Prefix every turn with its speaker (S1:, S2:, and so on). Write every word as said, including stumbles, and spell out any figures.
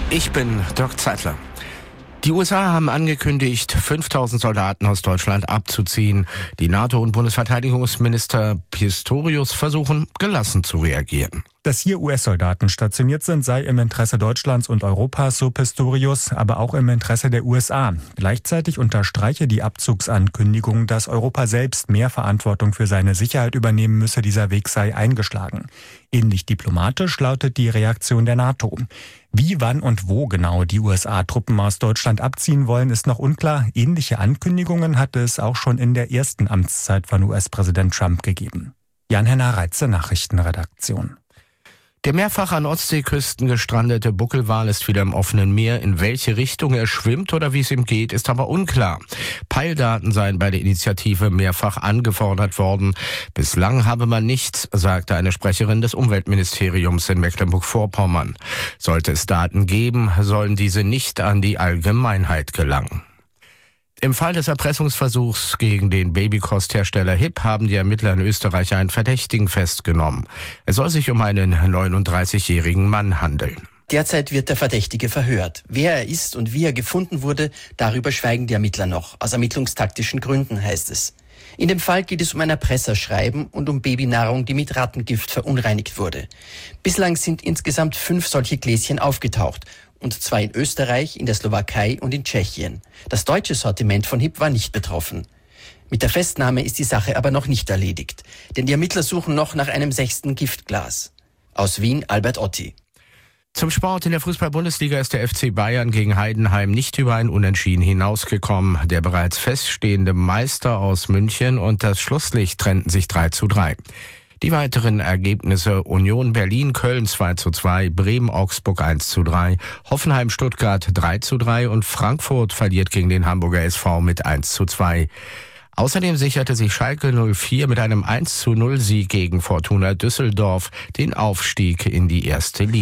S1: Ich bin Dirk Zeitler. Die U S A haben angekündigt, fünftausend Soldaten aus Deutschland abzuziehen. Die NATO- und Bundesverteidigungsminister Pistorius versuchen, gelassen zu reagieren.
S2: Dass hier U S-Soldaten stationiert sind, sei im Interesse Deutschlands und Europas, so Pistorius, aber auch im Interesse der U S A. Gleichzeitig unterstreiche die Abzugsankündigung, dass Europa selbst mehr Verantwortung für seine Sicherheit übernehmen müsse. Dieser Weg sei eingeschlagen. Ähnlich diplomatisch lautet die Reaktion der NATO. Wie, wann und wo genau die U S A-Truppen aus Deutschland abziehen wollen, ist noch unklar. Ähnliche Ankündigungen hatte es auch schon in der ersten Amtszeit von U S-Präsident Trump gegeben. Jan-Henner Reitze, Nachrichtenredaktion.
S1: Der mehrfach an Ostseeküsten gestrandete Buckelwal ist wieder im offenen Meer. In welche Richtung er schwimmt oder wie es ihm geht, ist aber unklar. Peildaten seien bei der Initiative mehrfach angefordert worden. Bislang habe man nichts, sagte eine Sprecherin des Umweltministeriums in Mecklenburg-Vorpommern. Sollte es Daten geben, sollen diese nicht an die Allgemeinheit gelangen. Im Fall des Erpressungsversuchs gegen den Babykosthersteller H I P haben die Ermittler in Österreich einen Verdächtigen festgenommen. Es soll sich um einen neununddreißigjährigen Mann handeln.
S3: Derzeit wird der Verdächtige verhört. Wer er ist und wie er gefunden wurde, darüber schweigen die Ermittler noch. Aus ermittlungstaktischen Gründen, heißt es. In dem Fall geht es um ein Erpresserschreiben und um Babynahrung, die mit Rattengift verunreinigt wurde. Bislang sind insgesamt fünf solche Gläschen aufgetaucht. Und zwei in Österreich, in der Slowakei und in Tschechien. Das deutsche Sortiment von H I P war nicht betroffen. Mit der Festnahme ist die Sache aber noch nicht erledigt, denn die Ermittler suchen noch nach einem sechsten Giftglas. Aus Wien, Albert Otti.
S1: Zum Sport in der Fußball-Bundesliga ist der F C Bayern gegen Heidenheim nicht über ein Unentschieden hinausgekommen. Der bereits feststehende Meister aus München und das Schlusslicht trennten sich drei zu drei. Die weiteren Ergebnisse: Union Berlin-Köln zwei zu zwei, Bremen-Augsburg eins zu drei, Hoffenheim-Stuttgart drei zu drei und Frankfurt verliert gegen den Hamburger S V mit eins zu zwei. Außerdem sicherte sich Schalke null vier mit einem eins zu null Sieg gegen Fortuna Düsseldorf den Aufstieg in die erste Liga.